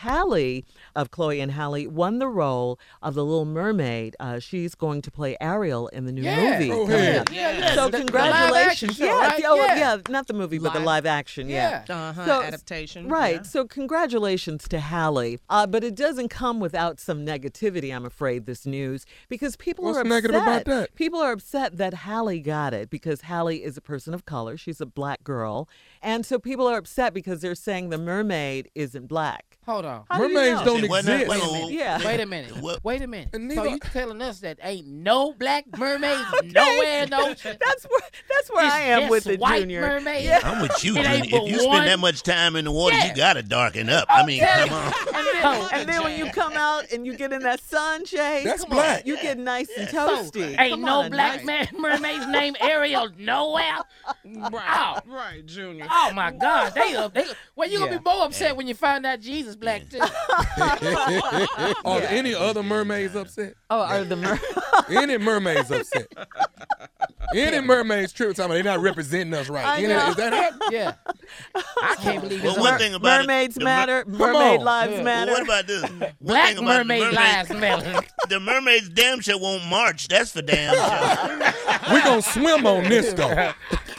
Halle of Chloe and Halle won the role of the Little Mermaid. She's going to play Ariel in the new movie. Oh, coming hey. up. Yeah. So The congratulations. live action show, right? Yeah, not the movie, but the live action. Yeah. So- Adaptation. Right. Yeah. So congratulations to Halle. But it doesn't come without some negativity, I'm afraid, this news, because people What's are upset. negative about that? People are upset that Halle got it because Halle is a person of color. She's a black girl. And so people are upset because they're saying the mermaid isn't black. Hold on. How do you Mermaids know? don't Wait a exist. minute. Yeah. Wait a minute. What? Wait a minute. And So neither- you telling us that ain't no black mermaids nowhere in the ocean? That's where It's I am just with it, white Junior. mermaids? Yeah. I'm with you, It ain't Junior. but If you spend one. that much time in the water, Yeah. you gotta darken up. I mean, come on. And then when you come out and you get in that sunshade, That's come black. on, you get nice and So, toasty. ain't Come no on, black nice. mermaids named Ariel nowhere. Right. Right, Junior. Oh my God, well, you gonna Yeah. be more upset when you find out Jesus black too. Are any other mermaids upset? Oh, are the Any mermaids upset? Any mermaids trip time, they not representing us right. I Any, know. is that happening? Yeah, I can't believe Well, it's one thing about mermaids it, the matter. Come Mermaid on. lives Yeah. matter. What about this? One black thing about the mermaid mermaids- lives matter. The mermaids damn sure won't march. That's for damn sure. We gonna swim on this though.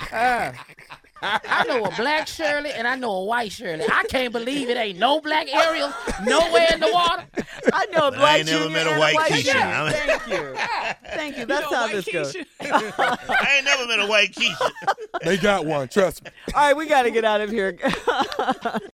I know a black Shirley and I know a white Shirley. I can't believe it ain't no black Ariel nowhere in the water. I know a But I black ain't never Junior met a and white white Keisha. Shirley. I mean- Thank you. Thank you. That's how this goes. I ain't never met a white Keisha. They got one, trust me. All right, we got to get out of here.